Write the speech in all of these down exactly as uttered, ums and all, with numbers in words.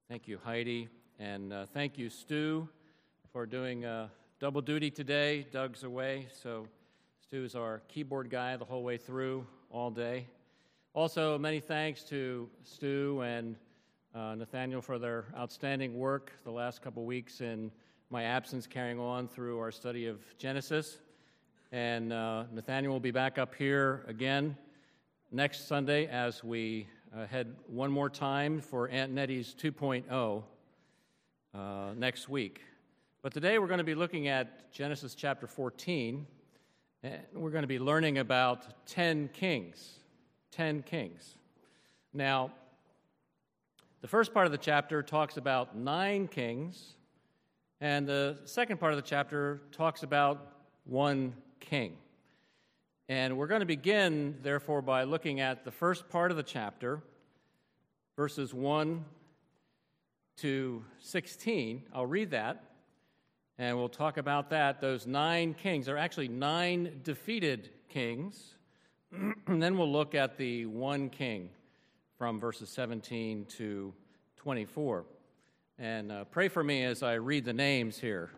Thank you, Heidi, and uh, thank you, Stu, for doing uh, double duty today. Doug's away, so Stu is our keyboard guy the whole way through, all day. Also, many thanks to Stu and uh, Nathaniel for their outstanding work the last couple weeks in my absence, carrying on through our study of Genesis. And uh, Nathaniel will be back up here again next Sunday as we uh, head one more time for Aunt Nettie's two point oh uh, next week. But today we're going to be looking at Genesis chapter fourteen, and we're going to be learning about ten kings. Ten kings. Now, the first part of the chapter talks about nine kings, and the second part of the chapter talks about one king. And we're going to begin, therefore, by looking at the first part of the chapter, verses one to sixteen. I'll read that, and we'll talk about that. Those nine kings are actually nine defeated kings. And then we'll look at the one king from verses seventeen to twenty-four. And uh, pray for me as I read the names here.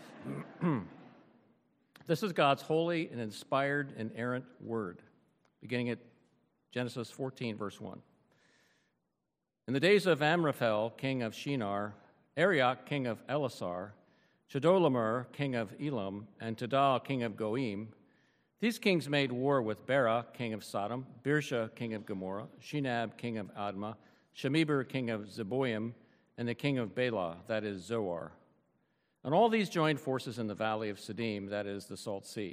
This is God's holy and inspired and inerrant word, beginning at Genesis fourteen, verse one. In the days of Amraphel, king of Shinar, Arioch, king of Elasar, Chedorlaomer, king of Elam, and Tidal, king of Goim, these kings made war with Bera, king of Sodom, Birsha, king of Gomorrah, Shinab, king of Admah, Shemeber, king of Zeboim, and the king of Bela, that is Zoar. And all these joined forces in the valley of Siddim, that is the Salt Sea.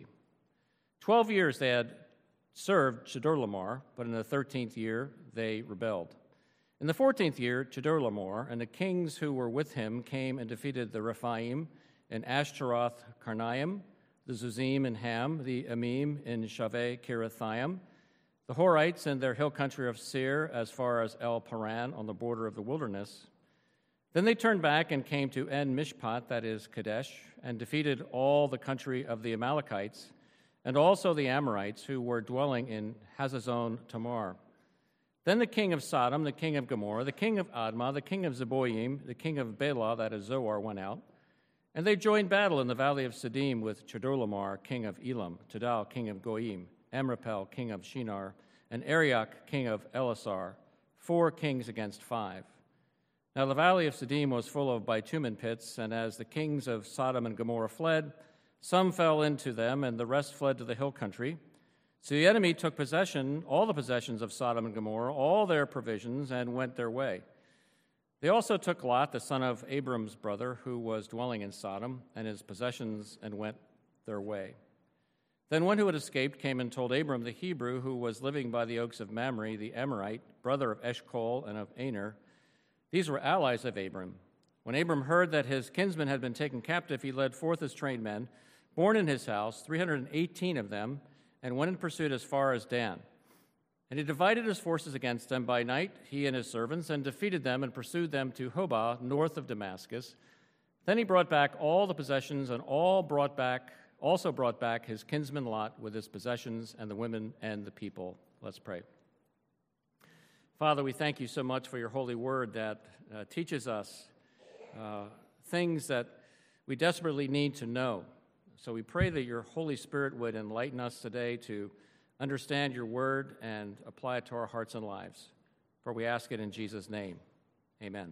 Twelve years they had served Chedorlaomer, but in the thirteenth year they rebelled. In the fourteenth year, Chedorlaomer and the kings who were with him came and defeated the Rephaim in Ashtaroth Karnaim, the Zuzim in Ham, the Amim in Shaveh Kirithaim, the Horites in their hill country of Seir as far as El Paran on the border of the wilderness. Then they turned back and came to En Mishpat, that is Kadesh, and defeated all the country of the Amalekites, and also the Amorites who were dwelling in Hazazon Tamar. Then the king of Sodom, the king of Gomorrah, the king of Admah, the king of Zeboim, the king of Bela, that is Zoar, went out, and they joined battle in the valley of Siddim with Chedorlaomer, king of Elam, Tidal, king of Goim, Amraphel, king of Shinar, and Arioch, king of Elasar, four kings against five. Now the valley of Siddim was full of bitumen pits, and as the kings of Sodom and Gomorrah fled, some fell into them, and the rest fled to the hill country. So the enemy took possession, all the possessions of Sodom and Gomorrah, all their provisions, and went their way. They also took Lot, the son of Abram's brother, who was dwelling in Sodom, and his possessions, and went their way. Then one who had escaped came and told Abram the Hebrew, who was living by the oaks of Mamre, the Amorite, brother of Eshcol and of Aner. These were allies of Abram. When Abram heard that his kinsman had been taken captive, he led forth his trained men, born in his house, three hundred eighteen of them, and went in pursuit as far as Dan. And he divided his forces against them by night, he and his servants, and defeated them and pursued them to Hobah, north of Damascus. Then he brought back all the possessions, and all brought back, also brought back his kinsman Lot with his possessions and the women and the people. Let's pray. Father, we thank you so much for your holy word that uh, teaches us uh, things that we desperately need to know. So we pray that your Holy Spirit would enlighten us today to understand your word and apply it to our hearts and lives. For we ask it in Jesus' name. Amen.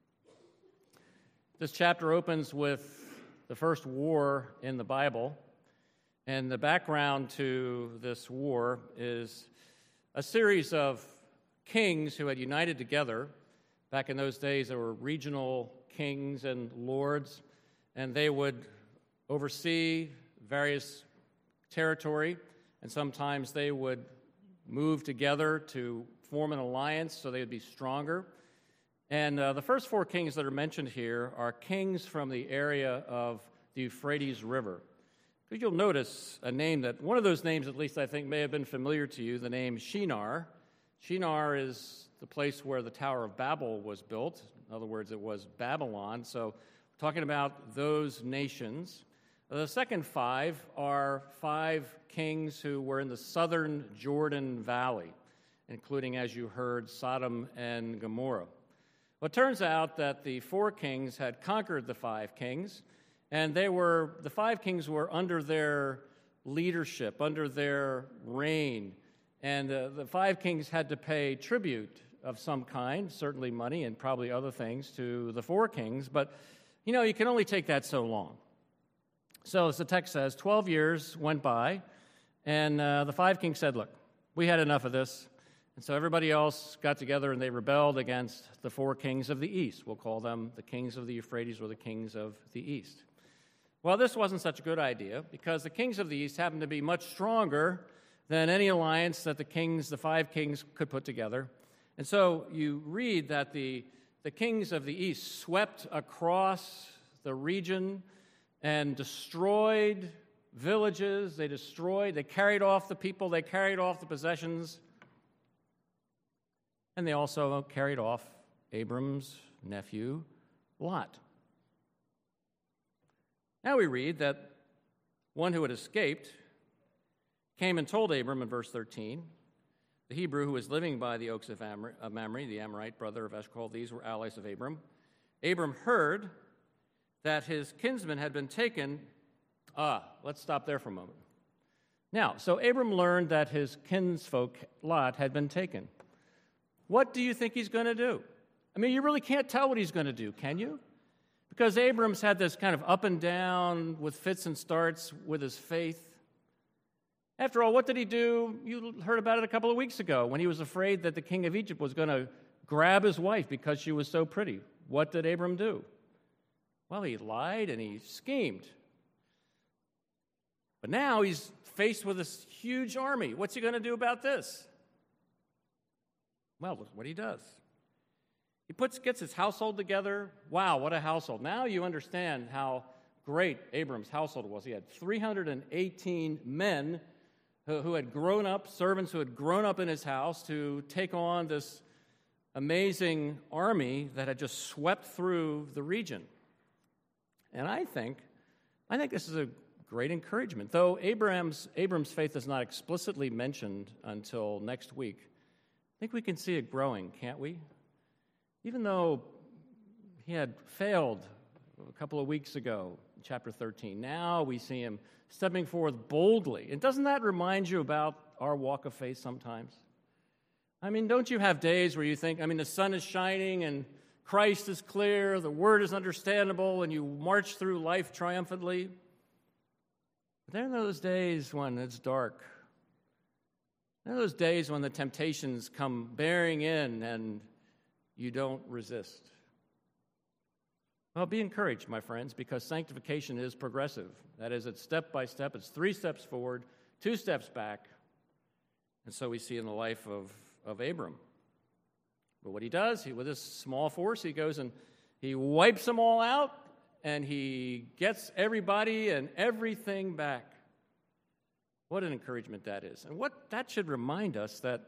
This chapter opens with the first war in the Bible, and the background to this war is a series of kings who had united together. Back in those days, there were regional kings and lords, and they would oversee various territory, and sometimes they would move together to form an alliance so they would be stronger. And uh, the first four kings that are mentioned here are kings from the area of the Euphrates River. Because you'll notice a name that, one of those names at least I think may have been familiar to you, the name Shinar. Shinar is the place where the Tower of Babel was built. In other words, it was Babylon. So we're talking about those nations. The second five are five kings who were in the southern Jordan Valley, including, as you heard, Sodom and Gomorrah. Well, it turns out that the four kings had conquered the five kings, and they were the five kings were under their leadership, under their reign, and uh, the five kings had to pay tribute of some kind, certainly money and probably other things, to the four kings, but, you know, you can only take that so long. So, as the text says, twelve years went by, and uh, the five kings said, look, we had enough of this. And so everybody else got together and they rebelled against the four kings of the east. We'll call them the kings of the Euphrates or the kings of the east. Well, this wasn't such a good idea because the kings of the east happened to be much stronger than any alliance that the kings, the five kings, could put together. And so you read that the, the kings of the east swept across the region and destroyed villages. They destroyed, they carried off the people, they carried off the possessions. And they also carried off Abram's nephew, Lot. Now we read that one who had escaped came and told Abram in verse thirteen, the Hebrew who was living by the oaks of Mamre, the Amorite brother of Eshcol, these were allies of Abram. Abram heard that his kinsman had been taken. Ah, let's stop there for a moment. Now, so Abram learned that his kinsfolk, Lot, had been taken. What do you think he's going to do? I mean, you really can't tell what he's going to do, can you? Because Abram's had this kind of up and down with fits and starts with his faith. After all, what did he do? You heard about it a couple of weeks ago when he was afraid that the king of Egypt was going to grab his wife because she was so pretty. What did Abram do? Well, he lied and he schemed. But now he's faced with this huge army. What's he going to do about this? Well, look what he does. He puts, gets his household together. Wow, what a household. Now you understand how great Abram's household was. He had three hundred eighteen men who, who had grown up, servants who had grown up in his house to take on this amazing army that had just swept through the region. And I think, I think this is a great encouragement. Though Abraham's, Abram's faith is not explicitly mentioned until next week, I think we can see it growing, can't we? Even though he had failed a couple of weeks ago, in chapter thirteen, now we see him stepping forth boldly. And doesn't that remind you about our walk of faith sometimes? I mean, don't you have days where you think, I mean, the sun is shining and Christ is clear, the word is understandable, and you march through life triumphantly? But there are those days when it's dark. There are those days when the temptations come bearing in and you don't resist. Well, be encouraged, my friends, because sanctification is progressive. That is, it's step by step. It's three steps forward, two steps back. And so we see in the life of, of Abram. But what he does, he, with this small force, he goes and he wipes them all out, and he gets everybody and everything back. What an encouragement that is. And what that should remind us that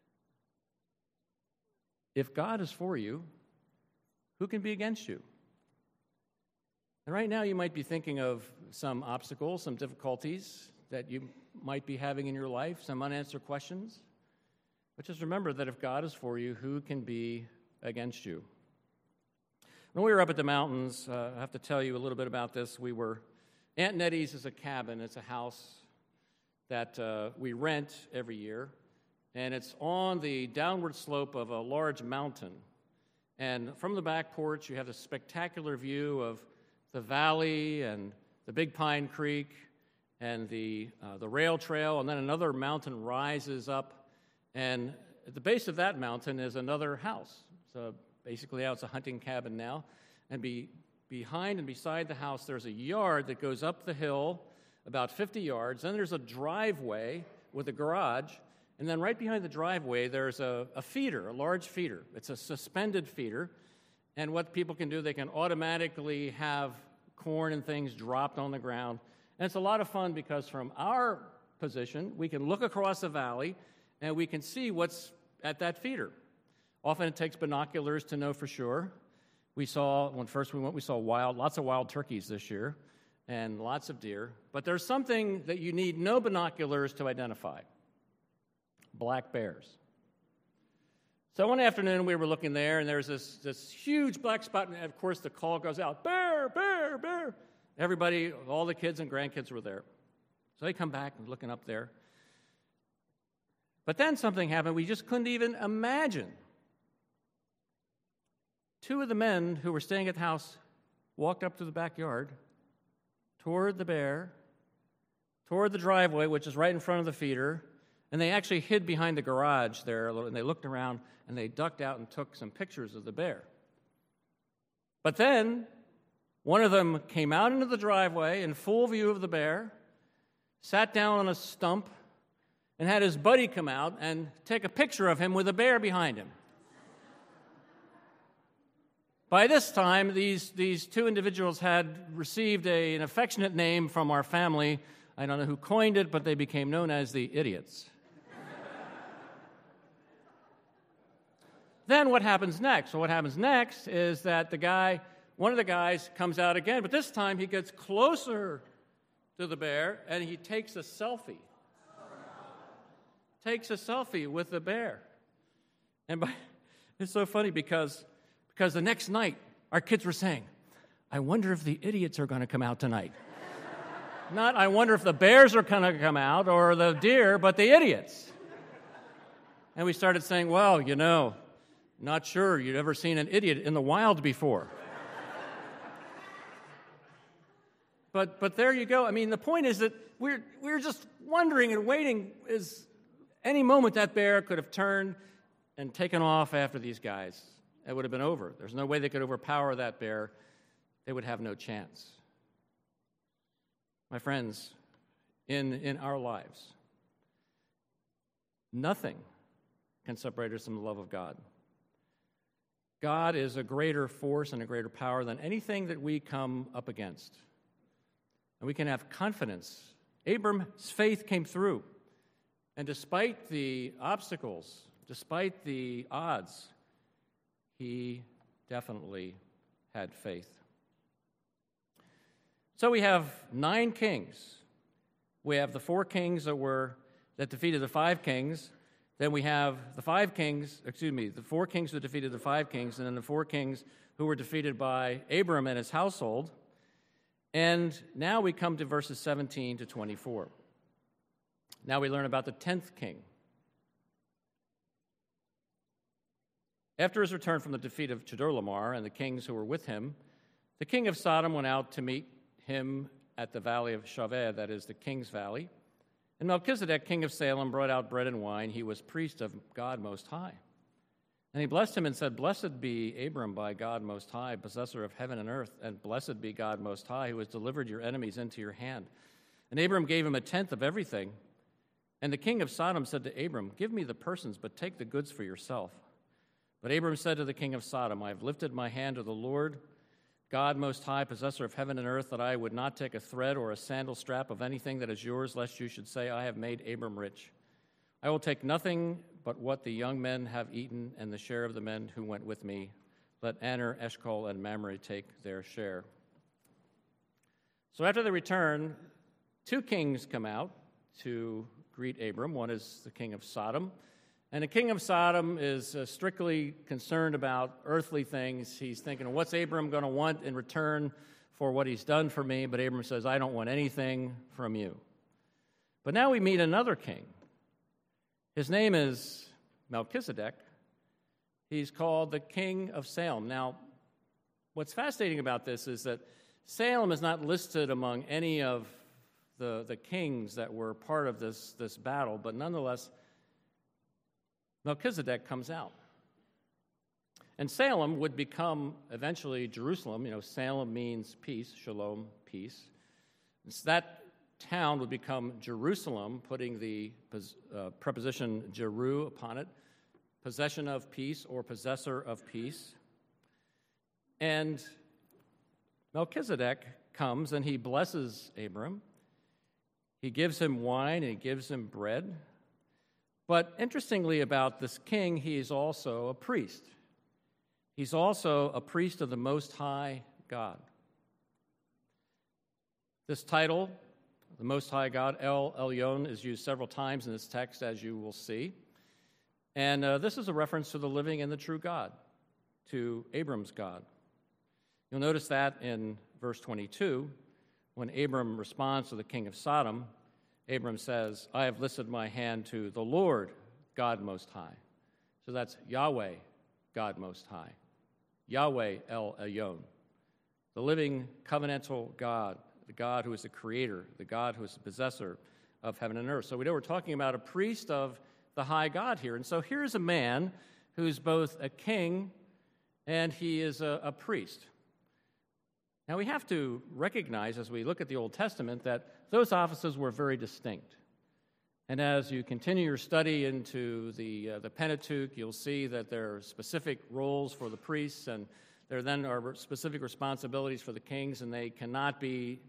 if God is for you, who can be against you? And right now you might be thinking of some obstacles, some difficulties that you might be having in your life, some unanswered questions. But just remember that if God is for you, who can be against you? When we were up at the mountains, uh, I have to tell you a little bit about this. We were, Aunt Nettie's is a cabin. It's a house that uh, we rent every year. And it's on the downward slope of a large mountain. And from the back porch, you have a spectacular view of the valley and the Big Pine Creek and the uh, the rail trail. And then another mountain rises up. And at the base of that mountain is another house. So basically now it's a hunting cabin now. And be, behind and beside the house, there's a yard that goes up the hill about fifty yards. Then there's a driveway with a garage. And then right behind the driveway, there's a, a feeder, a large feeder. It's a suspended feeder. And what people can do, they can automatically have corn and things dropped on the ground. And it's a lot of fun because from our position, we can look across the valley and we can see what's at that feeder. Often it takes binoculars to know for sure. We saw, when first we went, we saw wild, lots of wild turkeys this year and lots of deer. But there's something that you need no binoculars to identify. Black bears. So one afternoon we were looking there, and there's this, this huge black spot, and of course the call goes out, bear, bear, bear. Everybody, all the kids and grandkids were there. So they come back and looking up there. But then something happened we just couldn't even imagine. Two of the men who were staying at the house walked up to the backyard, toward the bear, toward the driveway, which is right in front of the feeder, and they actually hid behind the garage there a little, and they looked around, and they ducked out and took some pictures of the bear. But then one of them came out into the driveway in full view of the bear, sat down on a stump, and had his buddy come out and take a picture of him with a bear behind him. By this time, these, these two individuals had received a, an affectionate name from our family. I don't know who coined it, but they became known as the idiots. Then what happens next? Well, what happens next is that the guy, one of the guys comes out again, but this time he gets closer to the bear and he takes a selfie. Takes a selfie with the bear. And by, it's so funny because, because the next night our kids were saying, I wonder if the idiots are going to come out tonight. Not, I wonder if the bears are going to come out or the deer, but the idiots. And we started saying, well, you know, not sure you'd ever seen an idiot in the wild before. but but there you go. I mean, the point is that we're we're just wondering and waiting. Is any moment that bear could have turned and taken off after these guys. It would have been over. There's no way they could overpower that bear. They would have no chance. My friends, in, in our lives, nothing can separate us from the love of God. God is a greater force and a greater power than anything that we come up against. And we can have confidence. Abram's faith came through. And despite the obstacles, despite the odds, he definitely had faith. So we have nine kings. We have the four kings that were that defeated the five kings. Then we have the five kings, excuse me, the four kings who defeated the five kings, and then the four kings who were defeated by Abram and his household. And now we come to verses seventeen to twenty-four. Now we learn about the tenth king. After his return from the defeat of Chedorlaomer and the kings who were with him, the king of Sodom went out to meet him at the valley of Shaveh, that is the king's valley. And Melchizedek, king of Salem, brought out bread and wine. He was priest of God Most High. And he blessed him and said, Blessed be Abram by God Most High, possessor of heaven and earth, and blessed be God Most High, who has delivered your enemies into your hand. And Abram gave him a tenth of everything. And the king of Sodom said to Abram, Give me the persons, but take the goods for yourself. But Abram said to the king of Sodom, I have lifted my hand to the Lord, God Most High, possessor of heaven and earth, that I would not take a thread or a sandal strap of anything that is yours, lest you should say, I have made Abram rich. I will take nothing but what the young men have eaten and the share of the men who went with me. Let Aner, Eshcol, and Mamre take their share. So after the return, two kings come out to greet Abram. One is the king of Sodom. And the king of Sodom is uh, strictly concerned about earthly things. He's thinking, what's Abram going to want in return for what he's done for me? But Abram says, I don't want anything from you. But now we meet another king. His name is Melchizedek. He's called the king of Salem. Now, what's fascinating about this is that Salem is not listed among any of the, the kings that were part of this, this battle, but nonetheless, Melchizedek comes out. And Salem would become eventually Jerusalem. You know, Salem means peace, shalom, peace. And so that town would become Jerusalem, putting the uh, preposition Jeru upon it, possession of peace or possessor of peace. And Melchizedek comes and he blesses Abram. He gives him wine and he gives him bread. But interestingly about this king, he is also a priest. He's also a priest of the Most High God. This title, the Most High God, El Elyon, is used several times in this text, as you will see. And uh, this is a reference to the living and the true God, to Abram's God. You'll notice that in verse twenty-two, when Abram responds to the king of Sodom, Abram says, I have lifted my hand to the Lord, God Most High. So that's Yahweh, God Most High. Yahweh El Elyon, the living covenantal God, the God who is the creator, the God who is the possessor of heaven and earth. So we know we're talking about a priest of the high God here. And so here's a man who's both a king and he is a, a priest. Now we have to recognize as we look at the Old Testament that those offices were very distinct. And as you continue your study into the, uh, the Pentateuch, you'll see that there are specific roles for the priests, and there then are specific responsibilities for the kings, and they cannot be,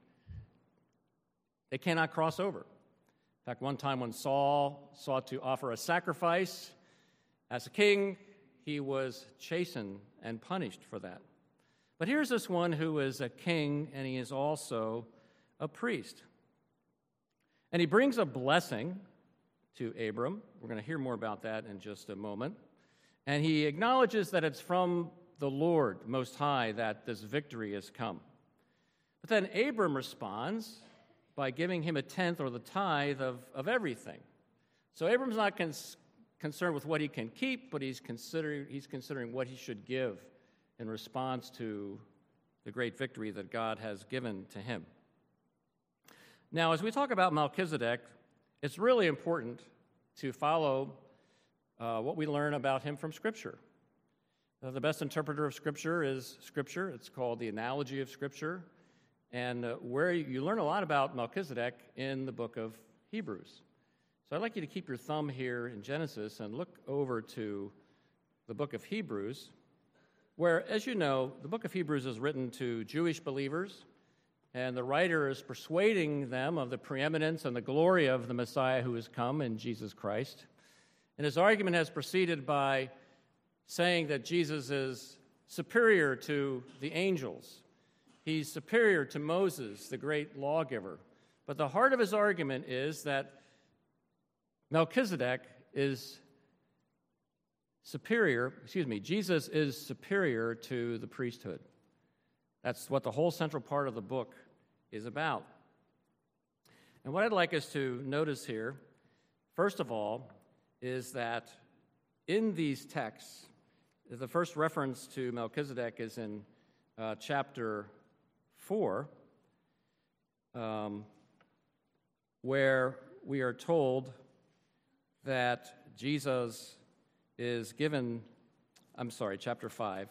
they cannot cross over. In fact, one time when Saul sought to offer a sacrifice as a king, he was chastened and punished for that. But here's this one who is a king, and he is also a priest. And he brings a blessing to Abram. We're going to hear more about that in just a moment. And he acknowledges that it's from the Lord Most High that this victory has come. But then Abram responds by giving him a tenth or the tithe of, of everything. So Abram's not cons- concerned with what he can keep, but he's considering, he's considering what he should give in response to the great victory that God has given to him. Now, as we talk about Melchizedek, it's really important to follow uh, what we learn about him from Scripture. Uh, the best interpreter of Scripture is Scripture. It's called the analogy of Scripture. And uh, where you, you learn a lot about Melchizedek in the book of Hebrews. So I'd like you to keep your thumb here in Genesis and look over to the book of Hebrews, where, as you know, the book of Hebrews is written to Jewish believers, and the writer is persuading them of the preeminence and the glory of the Messiah who has come in Jesus Christ. And his argument has proceeded by saying that Jesus is superior to the angels. He's superior to Moses, the great lawgiver. But the heart of his argument is that Melchizedek is superior, excuse me, Jesus is superior to the priesthood. That's what the whole central part of the book is about. And what I'd like us to notice here, first of all, is that in these texts, the first reference to Melchizedek is in uh, chapter four, um, where we are told that Jesus is given, I'm sorry, chapter five.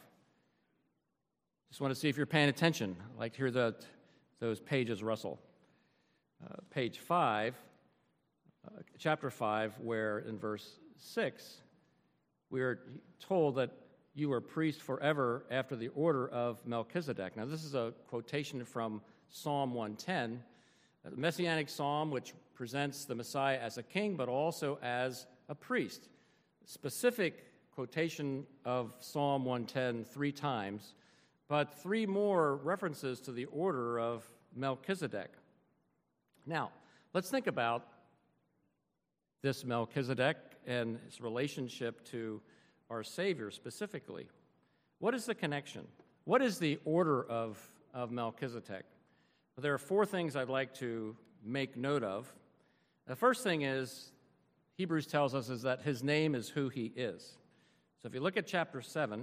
Just want to see if you're paying attention. I'd like to hear the, those pages rustle. Uh, page five, uh, chapter five, where in verse six, we are told that you are priest forever after the order of Melchizedek. Now, this is a quotation from Psalm one ten, a messianic psalm which presents the Messiah as a king, but also as a priest. Specific quotation of Psalm one ten three times, but three more references to the order of Melchizedek. Now, let's think about this Melchizedek and his relationship to our Savior specifically. What is the connection? What is the order of, of Melchizedek? Well, there are four things I'd like to make note of. The first thing is, Hebrews tells us, is that his name is who he is. So if you look at chapter seven,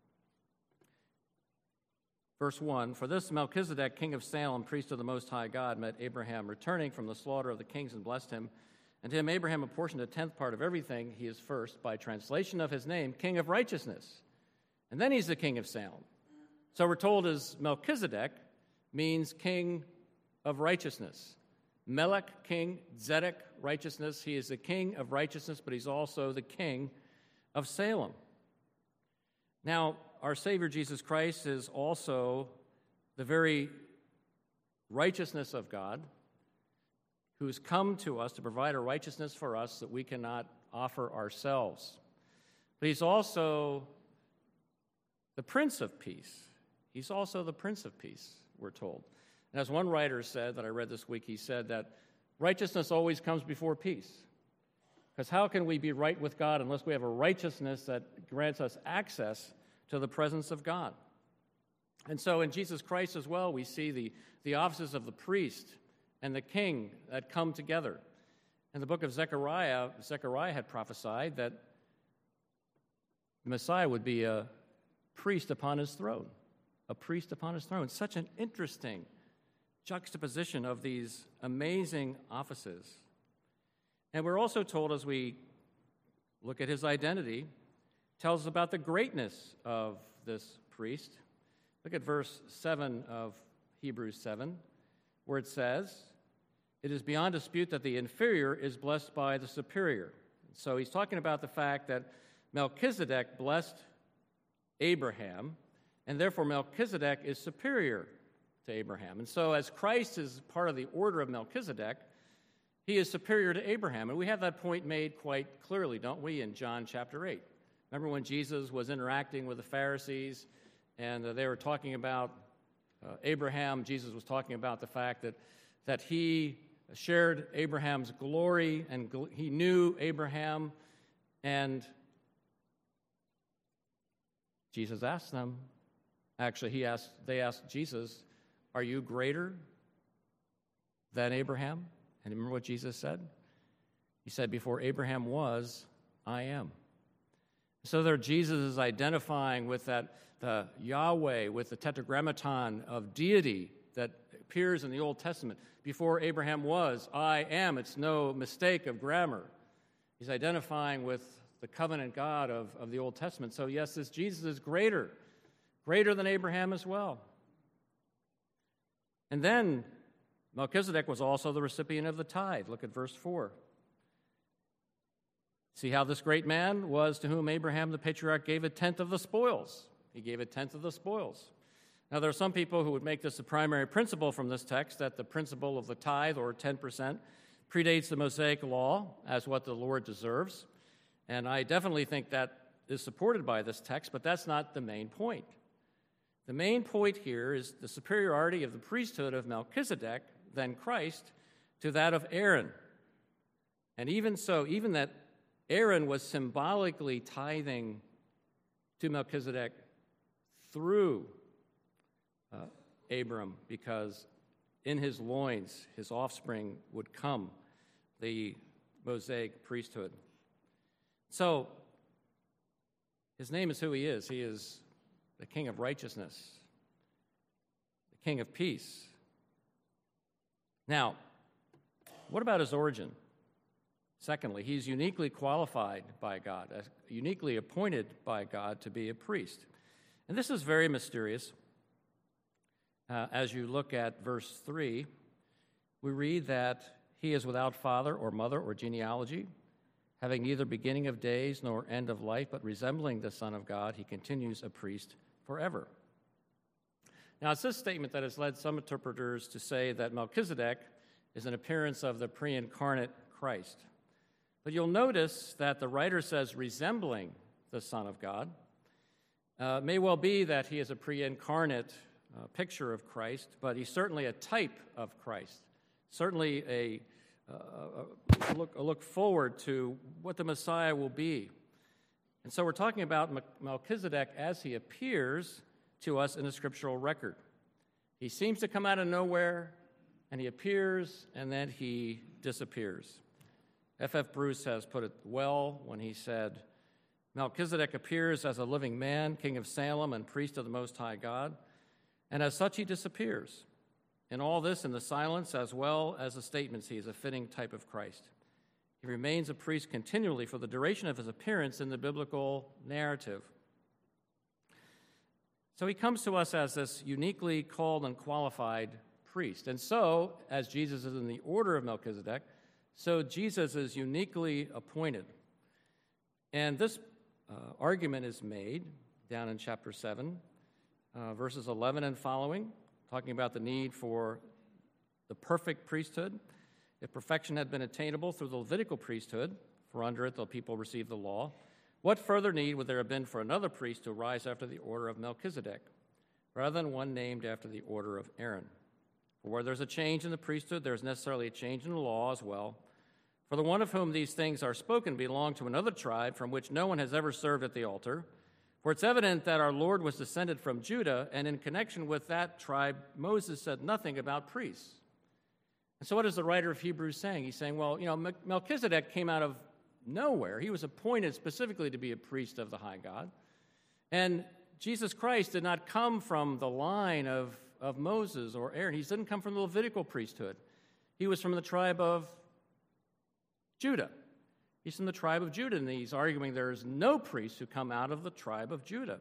verse one, for this Melchizedek, king of Salem, priest of the Most High God, met Abraham returning from the slaughter of the kings and blessed him. And to him Abraham apportioned a tenth part of everything. He is first, by translation of his name, king of righteousness. And then he's the king of Salem. So we're told as Melchizedek means king of righteousness. Melech, king, Zedek, righteousness. He is the king of righteousness, but he's also the king of Salem. Now, our Savior Jesus Christ is also the very righteousness of God, who has come to us to provide a righteousness for us that we cannot offer ourselves. But he's also the Prince of Peace. He's also the Prince of Peace, we're told. And as one writer said that I read this week, he said that righteousness always comes before peace. Because how can we be right with God unless we have a righteousness that grants us access to the presence of God? And so in Jesus Christ as well, we see the, the offices of the priest and the king that come together. In the book of Zechariah, Zechariah had prophesied that the Messiah would be a priest upon his throne, a priest upon his throne. Such an interesting juxtaposition of these amazing offices. And we're also told, as we look at his identity, tells us about the greatness of this priest. Look at verse seven of Hebrews seven, where it says, "It is beyond dispute that the inferior is blessed by the superior." So he's talking about the fact that Melchizedek blessed Abraham, and therefore Melchizedek is superior to Abraham. And so as Christ is part of the order of Melchizedek, he is superior to Abraham. And we have that point made quite clearly, don't we, in John chapter eight. Remember when Jesus was interacting with the Pharisees, and uh, they were talking about uh, Abraham. Jesus was talking about the fact that, that he shared Abraham's glory, and gl- he knew Abraham, and Jesus asked them, actually, he asked, they asked Jesus, "Are you greater than Abraham?" And remember what Jesus said? He said, "Before Abraham was, I am." So there Jesus is identifying with that the Yahweh, with the tetragrammaton of deity that appears in the Old Testament. Before Abraham was, I am. It's no mistake of grammar. He's identifying with the covenant God of, of the Old Testament. So yes, this Jesus is greater, greater than Abraham as well. And then Melchizedek was also the recipient of the tithe. Look at verse four. See how this great man was to whom Abraham the patriarch gave a tenth of the spoils. He gave a tenth of the spoils. Now, there are some people who would make this a primary principle from this text, that the principle of the tithe, or ten percent, predates the Mosaic law as what the Lord deserves. And I definitely think that is supported by this text, but that's not the main point. The main point here is the superiority of the priesthood of Melchizedek, then Christ, to that of Aaron. And even so, even that Aaron was symbolically tithing to Melchizedek through uh, Abram, because in his loins, his offspring would come, the Mosaic priesthood. So, his name is who he is. He is the King of righteousness, the King of peace. Now, what about his origin? Secondly, he's uniquely qualified by God, uniquely appointed by God to be a priest. And this is very mysterious. Uh, as you look at verse three, we read that he is without father or mother or genealogy, having neither beginning of days nor end of life, but resembling the Son of God, he continues a priest forever. Now, it's this statement that has led some interpreters to say that Melchizedek is an appearance of the pre-incarnate Christ. But you'll notice that the writer says resembling the Son of God. Uh, it may well be that he is a pre-incarnate uh, picture of Christ, but he's certainly a type of Christ, certainly a, uh, a, look, a look forward to what the Messiah will be. And so we're talking about Melchizedek as he appears to us in the scriptural record. He seems to come out of nowhere, and he appears, and then he disappears. F F Bruce has put it well when he said, Melchizedek appears as a living man, king of Salem and priest of the Most High God, and as such he disappears. In all this, in the silence as well as the statements, he is a fitting type of Christ. He remains a priest continually for the duration of his appearance in the biblical narrative. So he comes to us as this uniquely called and qualified priest. And so, as Jesus is in the order of Melchizedek, so Jesus is uniquely appointed. And this uh, argument is made down in chapter seven, uh, verses eleven and following, talking about the need for the perfect priesthood. If perfection had been attainable through the Levitical priesthood, for under it the people received the law, what further need would there have been for another priest to rise after the order of Melchizedek, rather than one named after the order of Aaron? For where there's a change in the priesthood, there's necessarily a change in the law as well. For the one of whom these things are spoken belonged to another tribe from which no one has ever served at the altar. For it's evident that our Lord was descended from Judah, and in connection with that tribe, Moses said nothing about priests. And so what is the writer of Hebrews saying? He's saying, well, you know, Melchizedek came out of nowhere. He was appointed specifically to be a priest of the high God. And Jesus Christ did not come from the line of, of Moses or Aaron. He didn't come from the Levitical priesthood. He was from the tribe of Judah. He's from the tribe of Judah, and he's arguing there is no priests who come out of the tribe of Judah.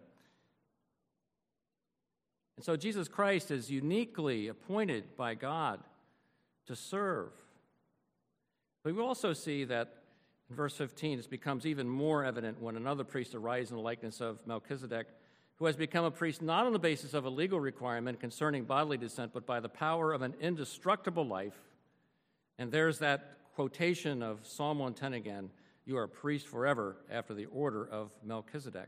And so Jesus Christ is uniquely appointed by God to serve. But we also see that in verse fifteen, this becomes even more evident when another priest arises in the likeness of Melchizedek, who has become a priest not on the basis of a legal requirement concerning bodily descent, but by the power of an indestructible life. And there's that quotation of Psalm one ten again, you are a priest forever after the order of Melchizedek.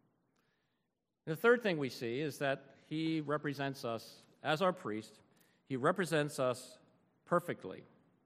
The third thing we see is that he represents us as our priest. He represents us perfectly.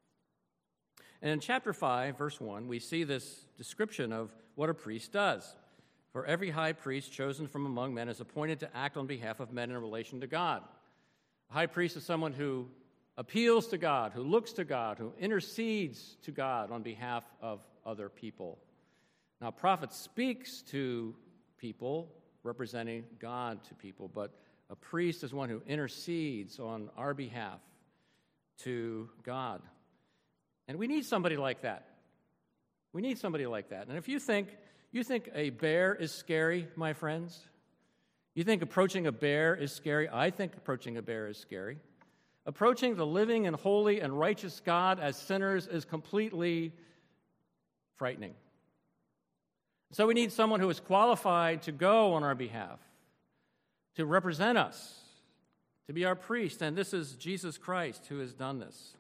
And in chapter five, verse one, we see this description of what a priest does. For every high priest chosen from among men is appointed to act on behalf of men in relation to God. A high priest is someone who appeals to God, who looks to God, who intercedes to God on behalf of other people. Now, a prophet speaks to people, representing God to people, but a priest is one who intercedes on our behalf to God. And we need somebody like that. We need somebody like that. And if you think you think a bear is scary, my friends, you think approaching a bear is scary, I think approaching a bear is scary. Approaching the living and holy and righteous God as sinners is completely frightening. So we need someone who is qualified to go on our behalf, to represent us, to be our priest, and this is Jesus Christ who has done this.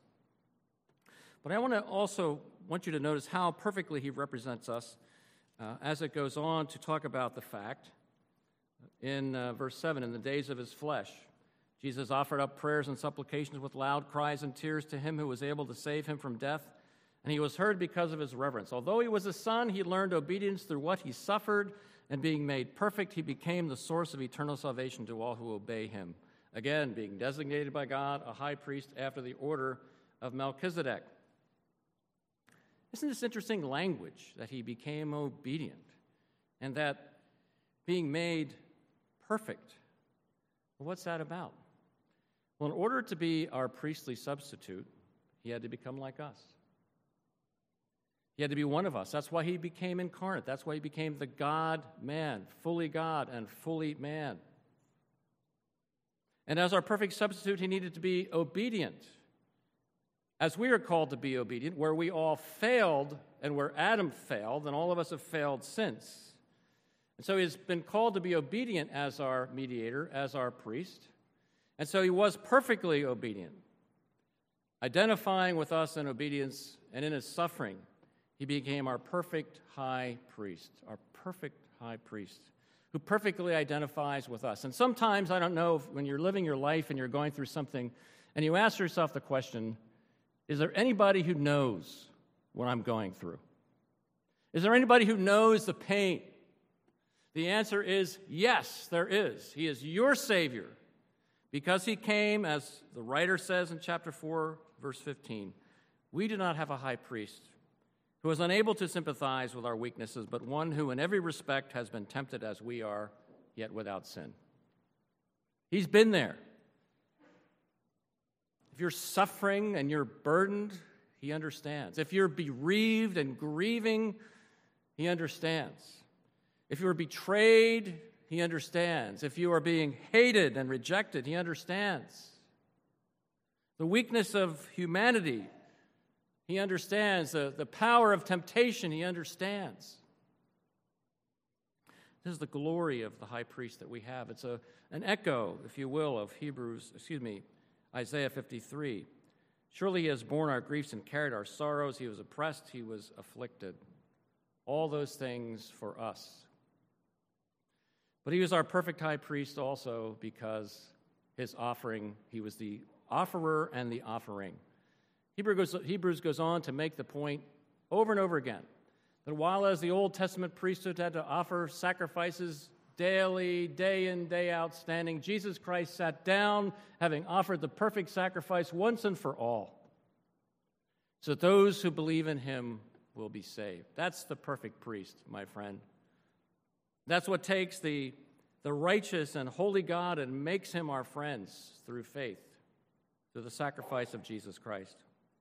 But I want to also want you to notice how perfectly he represents us uh, as it goes on to talk about the fact in uh, verse seven, in the days of his flesh, Jesus offered up prayers and supplications with loud cries and tears to him who was able to save him from death, and he was heard because of his reverence. Although he was a son, he learned obedience through what he suffered, and being made perfect, he became the source of eternal salvation to all who obey him. Again, being designated by God a high priest after the order of Melchizedek. Isn't this interesting language, that he became obedient and that being made perfect? Well, what's that about? Well, in order to be our priestly substitute, he had to become like us. He had to be one of us. That's why he became incarnate. That's why he became the God-man, fully God and fully man. And as our perfect substitute, he needed to be obedient. As we are called to be obedient, where we all failed and where Adam failed, and all of us have failed since. And so he's been called to be obedient as our mediator, as our priest. And so he was perfectly obedient, identifying with us in obedience, and in his suffering, he became our perfect high priest, our perfect high priest, who perfectly identifies with us. And sometimes, I don't know, if when you're living your life and you're going through something, and you ask yourself the question, is there anybody who knows what I'm going through? Is there anybody who knows the pain? The answer is yes, there is. He is your Savior. Because he came, as the writer says in chapter four, verse fifteen, we do not have a high priest who is unable to sympathize with our weaknesses, but one who in every respect has been tempted as we are, yet without sin. He's been there. If you're suffering and you're burdened, he understands. If you're bereaved and grieving, he understands. If you're betrayed, he understands. If you are being hated and rejected, he understands. The weakness of humanity, he understands. The, the power of temptation, he understands. This is the glory of the high priest that we have. It's a, an echo, if you will, of Hebrews, excuse me, Isaiah fifty-three. Surely he has borne our griefs and carried our sorrows. He was oppressed, he was afflicted. All those things for us. But he was our perfect high priest also because his offering, he was the offerer and the offering. Hebrews goes, Hebrews goes on to make the point over and over again, that while as the Old Testament priesthood had to offer sacrifices daily, day in, day out, standing, Jesus Christ sat down, having offered the perfect sacrifice once and for all, so that those who believe in him will be saved. That's the perfect priest, my friend. That's what takes the, the righteous and holy God and makes him our friends through faith, through the sacrifice of Jesus Christ.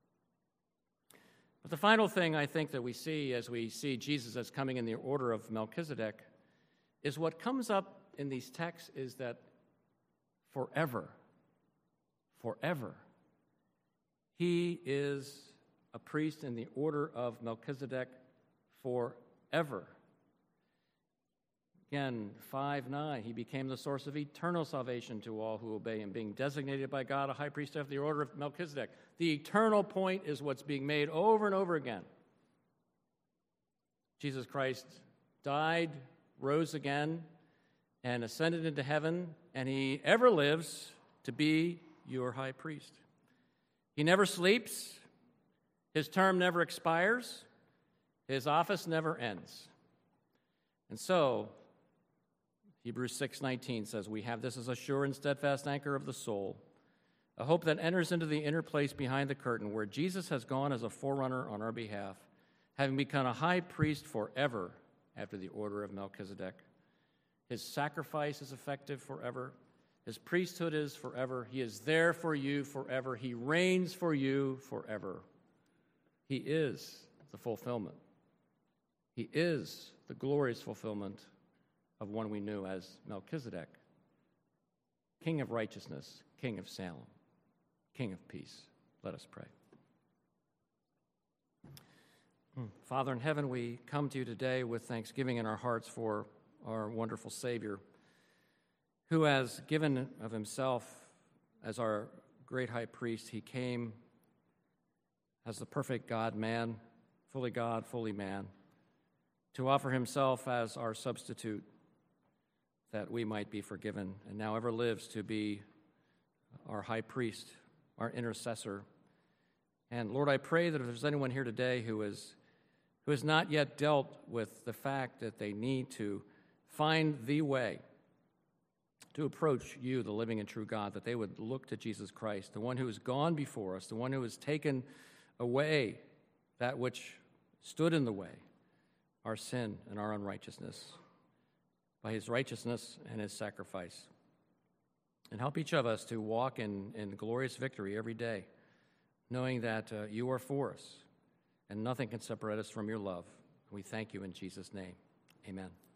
But the final thing I think that we see as we see Jesus as coming in the order of Melchizedek is what comes up in these texts is that forever, forever, he is a priest in the order of Melchizedek forever. Again, five nine, he became the source of eternal salvation to all who obey him, being designated by God a high priest after the order of Melchizedek. The eternal point is what's being made over and over again. Jesus Christ died, rose again, and ascended into heaven, and he ever lives to be your high priest. He never sleeps. His term never expires. His office never ends. And so, Hebrews six nineteen says, we have this as a sure and steadfast anchor of the soul, a hope that enters into the inner place behind the curtain, where Jesus has gone as a forerunner on our behalf, having become a high priest forever after the order of Melchizedek. His sacrifice is effective forever. His priesthood is forever. He is there for you forever. He reigns for you forever. He is the fulfillment. He is the glorious fulfillment of one we knew as Melchizedek, King of righteousness, King of Salem, King of peace. Let us pray. Father in heaven, we come to you today with thanksgiving in our hearts for our wonderful Savior, who has given of himself as our great high priest. He came as the perfect God-man, fully God, fully man, to offer himself as our substitute that we might be forgiven, and now ever lives to be our high priest, our intercessor. And Lord, I pray that if there's anyone here today who is who has not yet dealt with the fact that they need to find the way to approach you, the living and true God, that they would look to Jesus Christ, the one who has gone before us, the one who has taken away that which stood in the way, our sin and our unrighteousness, by his righteousness and his sacrifice. And help each of us to walk in, in glorious victory every day, knowing that uh, you are for us, and nothing can separate us from your love. We thank you in Jesus' name. Amen.